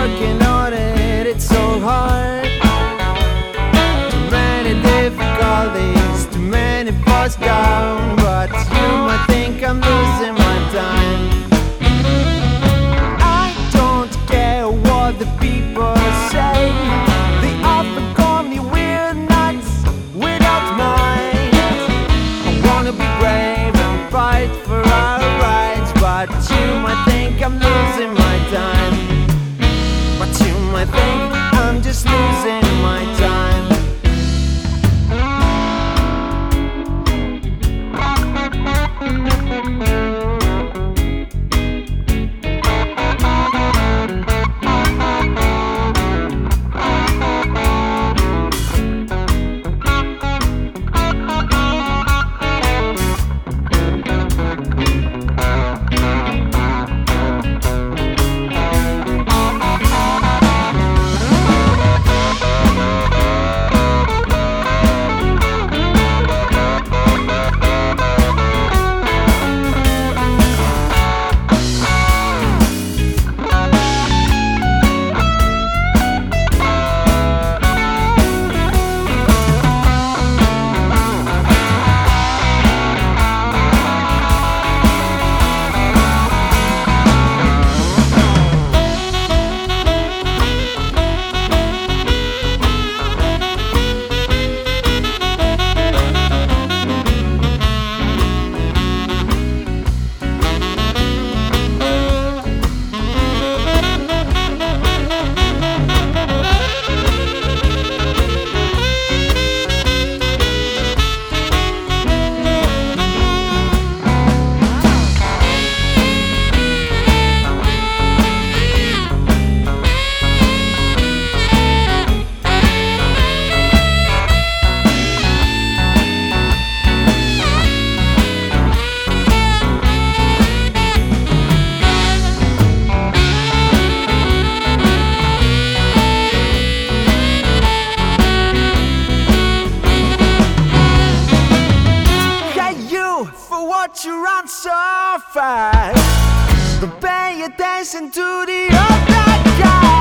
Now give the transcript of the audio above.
working on it, it's so hard. Too many difficulties, too many falls down. But you might think I'm losing my time. I don't care what the people say. They often call me weird nuts without mind. I wanna be brave and fight for our rights, but you might think I'm losing my time. But you might think I'm just losing my time. For what you run so fast, don't pay attention to the other guy.